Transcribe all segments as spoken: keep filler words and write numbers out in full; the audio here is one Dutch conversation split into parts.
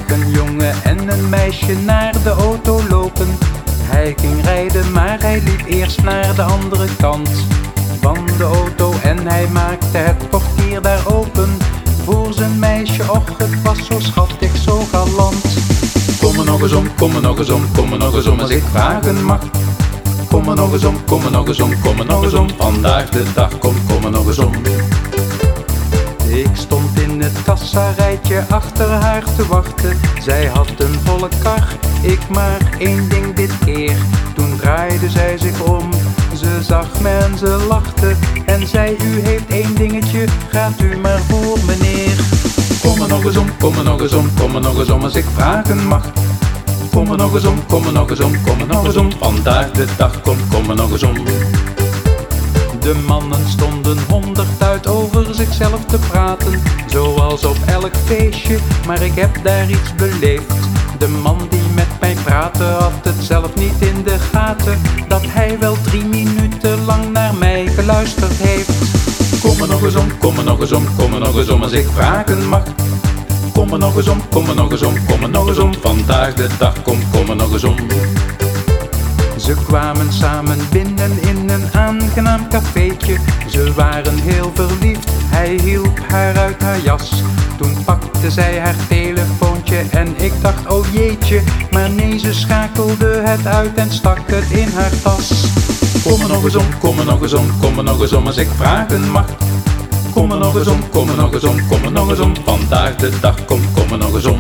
een jongen en een meisje naar de auto lopen. Hij ging rijden, maar hij liep eerst naar de andere kant van de auto en hij maakte het portier daar open voor zijn meisje. Och, het was zo schattig, zo galant. Kom er nog eens om, kom er nog eens om, kom er nog eens om als ik vragen mag. Kom er nog eens om, kom er nog eens om, kom er nog eens om. Vandaag de dag, kom, kom er nog eens om. Ik stond in het kassarijtje achter haar te wachten. Zij had een volle kar, ik maar één ding dit keer. Toen draaide zij zich om, ze zag me en ze lachte en zei: u heeft één dingetje, gaat u maar voor meneer. Kom er nog eens om, kom er nog eens om, kom er nog eens om als ik vragen mag. Kom er nog eens om, kom er nog eens om, kom er nog eens om. Vandaag de dag, kom, kom er nog eens om. De mannen stonden honderd uit over zichzelf te praten, zoals op elk feestje, maar ik heb daar iets beleefd. De man die met mij praatte had het zelf niet in de gaten, dat hij wel drie minuten lang naar mij geluisterd heeft. Kom er nog eens om, kom er nog eens om, kom er nog eens om als ik vragen mag. Kom er nog eens om, kom er nog eens om, kom er nog eens om. Vandaag de dag, kom, kom er nog eens om. Ze kwamen samen binnen in een aangenaam cafeetje. Ze waren heel verliefd, hij hielp haar uit haar jas. Toen pakte zij haar telefoontje en ik dacht: oh jeetje. Maar nee, ze schakelde het uit en stak het in haar tas. Kom er nog eens om, kom er nog eens om, kom er nog eens om als ik vragen mag. Kom er nog eens om, kom er nog eens om, kom er nog eens om. Vandaag de dag, kom, kom er nog eens om.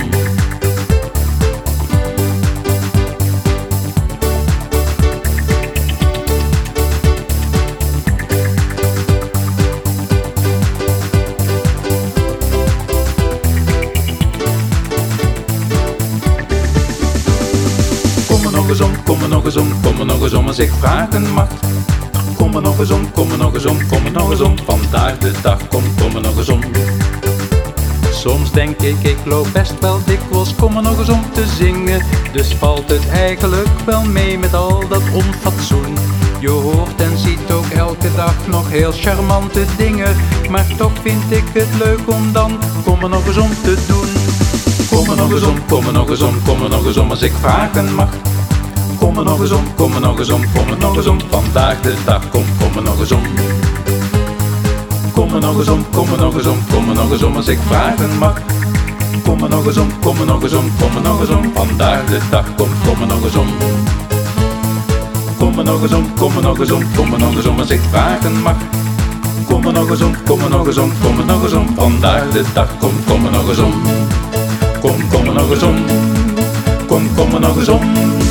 Kom er nog eens om, kom er nog eens om, kom er nog eens om als ik vragen mag. Kom er nog eens om, kom er nog eens om, kom er nog eens om. Vandaag de dag, kom, kom er nog eens om. Soms denk ik, ik loop best wel dikwijls kom er nog eens om te zingen. Dus valt het eigenlijk wel mee met al dat onfatsoen. Je hoort en ziet ook elke dag nog heel charmante dingen, maar toch vind ik het leuk om dan kom er nog eens om te doen. Kom er nog eens om, kom er nog eens om, kom er nog eens om als ik vragen mag. Kom er nog eens om, kom er nog eens om, kom er nog eens om. Vandaag de dag, kom, kom er nog eens om. Kom er nog eens om, kom er nog eens om, kom er nog eens om als ik vragen mag. Kom er nog eens om, kom er nog eens om, kom er nog eens om. Vandaag de dag, kom, kom er nog eens om. Kom er nog eens om, kom er nog eens om, kom er nog eens om als ik vragen mag. Kom er nog eens om, kom er nog eens om, kom er nog eens om. Vandaag de dag, kom, kom er nog eens om. Kom, kom er nog eens om. Kom, kom er nog eens om.